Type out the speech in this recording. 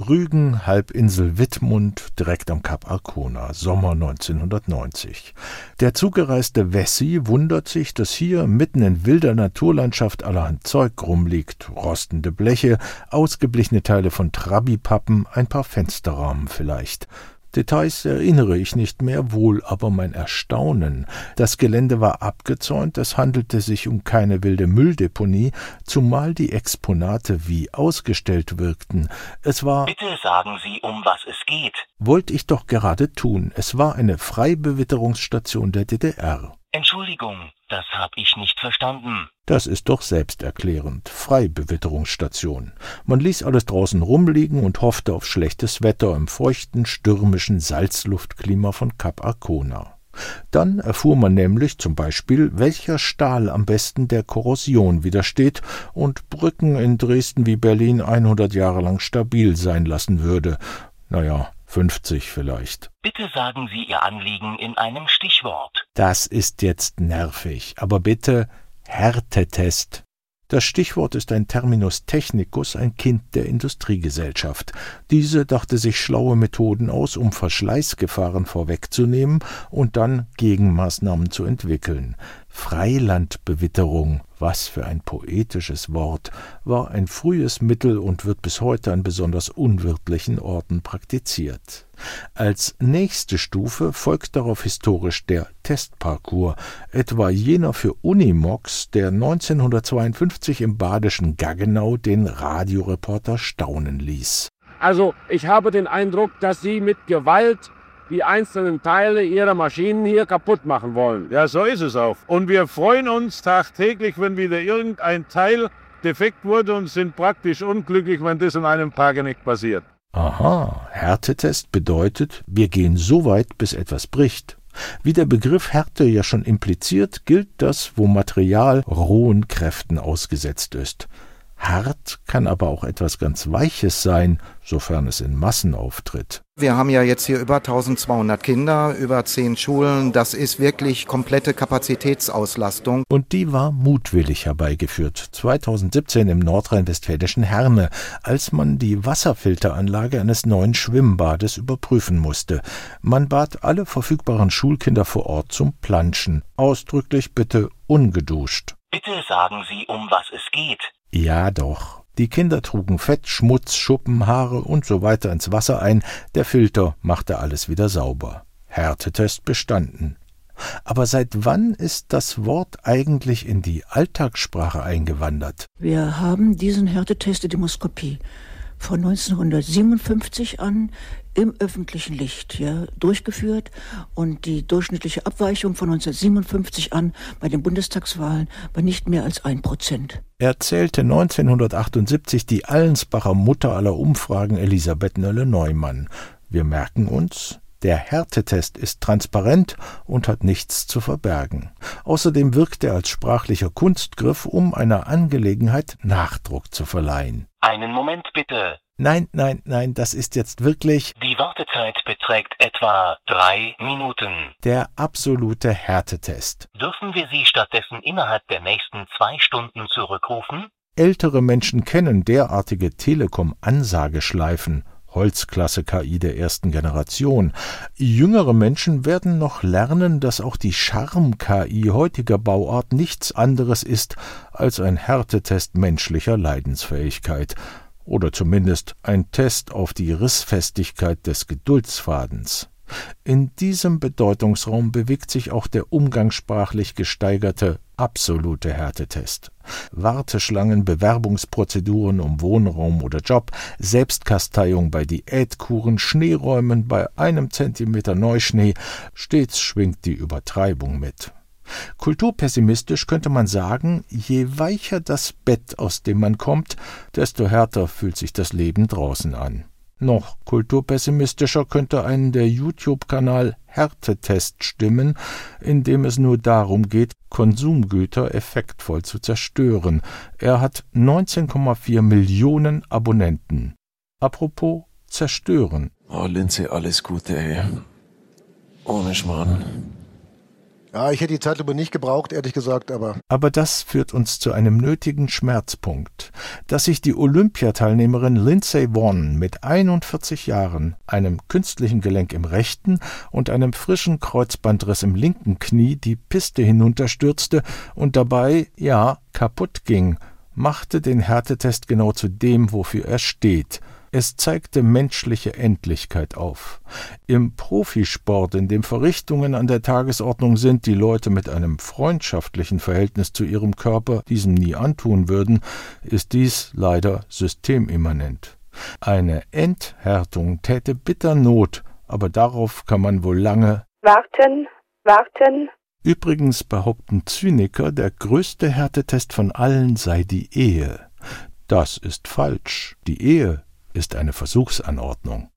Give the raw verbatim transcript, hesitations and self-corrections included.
Rügen, Halbinsel Wittmund, direkt am Kap Arkona, Sommer neunzehnhundertneunzig. Der zugereiste Wessi wundert sich, dass hier mitten in wilder Naturlandschaft allerhand Zeug rumliegt, rostende Bleche, ausgeblichene Teile von Trabi-Pappen, ein paar Fensterrahmen vielleicht. Details erinnere ich nicht mehr, wohl aber mein Erstaunen. Das Gelände war abgezäunt, es handelte sich um keine wilde Mülldeponie, zumal die Exponate wie ausgestellt wirkten. Es war... Bitte sagen Sie, um was es geht. Wollte ich doch gerade tun. Es war eine Freibewitterungsstation der D D R. Entschuldigung, das habe ich nicht verstanden. Das ist doch selbsterklärend. Freibewitterungsstation. Man ließ alles draußen rumliegen und hoffte auf schlechtes Wetter im feuchten, stürmischen Salzluftklima von Kap Arkona. Dann erfuhr man nämlich zum Beispiel, welcher Stahl am besten der Korrosion widersteht und Brücken in Dresden wie Berlin hundert Jahre lang stabil sein lassen würde. Naja, fünfzig vielleicht. Bitte sagen Sie Ihr Anliegen in einem Stichwort. Das ist jetzt nervig, aber bitte Härtetest. Das Stichwort ist ein Terminus technicus, ein Kind der Industriegesellschaft. Diese dachte sich schlaue Methoden aus, um Verschleißgefahren vorwegzunehmen und dann Gegenmaßnahmen zu entwickeln. Freilandbewitterung, was für ein poetisches Wort, war ein frühes Mittel und wird bis heute an besonders unwirtlichen Orten praktiziert. Als nächste Stufe folgt darauf historisch der Testparcours, etwa jener für Unimox, der neunzehnhundertzweiundfünfzig im badischen Gaggenau den Radioreporter staunen ließ. Also ich habe den Eindruck, dass Sie mit Gewalt die einzelnen Teile Ihrer Maschinen hier kaputt machen wollen. Ja, so ist es auch. Und wir freuen uns tagtäglich, wenn wieder irgendein Teil defekt wurde und sind praktisch unglücklich, wenn das in einem Tage nicht passiert. Aha, Härtetest bedeutet, wir gehen so weit, bis etwas bricht. Wie der Begriff Härte ja schon impliziert, gilt das, wo Material rohen Kräften ausgesetzt ist. Hart kann aber auch etwas ganz Weiches sein, sofern es in Massen auftritt. Wir haben ja jetzt hier über eintausendzweihundert Kinder, über zehn Schulen. Das ist wirklich komplette Kapazitätsauslastung. Und die war mutwillig herbeigeführt, zweitausendsiebzehn im nordrhein-westfälischen Herne, als man die Wasserfilteranlage eines neuen Schwimmbades überprüfen musste. Man bat alle verfügbaren Schulkinder vor Ort zum Planschen. Ausdrücklich bitte ungeduscht. Bitte sagen Sie, um was es geht. Ja doch. Die Kinder trugen Fett, Schmutz, Schuppen, Haare und so weiter ins Wasser ein. Der Filter machte alles wieder sauber. Härtetest bestanden. Aber seit wann ist das Wort eigentlich in die Alltagssprache eingewandert? Wir haben diesen Härtetest der Demoskopie von neunzehnhundertsiebenundfünfzig an im öffentlichen Licht ja, durchgeführt und die durchschnittliche Abweichung von neunzehnhundertsiebenundfünfzig an bei den Bundestagswahlen war nicht mehr als ein Prozent. Erzählte neunzehnhundertachtundsiebzig die Allensbacher Mutter aller Umfragen Elisabeth Nölle-Neumann. Wir merken uns, der Härtetest ist transparent und hat nichts zu verbergen. Außerdem wirkt er als sprachlicher Kunstgriff, um einer Angelegenheit Nachdruck zu verleihen. Einen Moment bitte. Nein, nein, nein, das ist jetzt wirklich... Die Wartezeit beträgt etwa drei Minuten. Der absolute Härtetest. Dürfen wir Sie stattdessen innerhalb der nächsten zwei Stunden zurückrufen? Ältere Menschen kennen derartige Telekom-Ansageschleifen, Holzklasse-K I der ersten Generation. Jüngere Menschen werden noch lernen, dass auch die Charme-K I heutiger Bauart nichts anderes ist als ein Härtetest menschlicher Leidensfähigkeit. Oder zumindest ein Test auf die Rissfestigkeit des Geduldsfadens. In diesem Bedeutungsraum bewegt sich auch der umgangssprachlich gesteigerte absolute Härtetest. Warteschlangen, Bewerbungsprozeduren um Wohnraum oder Job, Selbstkasteiung bei Diätkuren, Schneeräumen bei einem Zentimeter Neuschnee, stets schwingt die Übertreibung mit. Kulturpessimistisch könnte man sagen, je weicher das Bett, aus dem man kommt, desto härter fühlt sich das Leben draußen an. Noch kulturpessimistischer könnte einen der YouTube-Kanal Härtetest stimmen, in dem es nur darum geht, Konsumgüter effektvoll zu zerstören. Er hat neunzehn Komma vier Millionen Abonnenten. Apropos zerstören. Oh, Lindsay, alles Gute, ey. Ohne Schmarrn. Ja, ich hätte die Zeitlupe nicht gebraucht, ehrlich gesagt, aber... Aber das führt uns zu einem nötigen Schmerzpunkt, dass sich die Olympiateilnehmerin Lindsey Vonn mit einundvierzig Jahren, einem künstlichen Gelenk im rechten und einem frischen Kreuzbandriss im linken Knie die Piste hinunterstürzte und dabei, ja, kaputt ging, machte den Härtetest genau zu dem, wofür er steht. Es zeigte menschliche Endlichkeit auf. Im Profisport, in dem Verrichtungen an der Tagesordnung sind, die Leute mit einem freundschaftlichen Verhältnis zu ihrem Körper diesem nie antun würden, ist dies leider systemimmanent. Eine Enthärtung täte bitter Not, aber darauf kann man wohl lange warten, warten. Übrigens behaupten Zyniker, der größte Härtetest von allen sei die Ehe. Das ist falsch. Die Ehe ist eine Versuchsanordnung.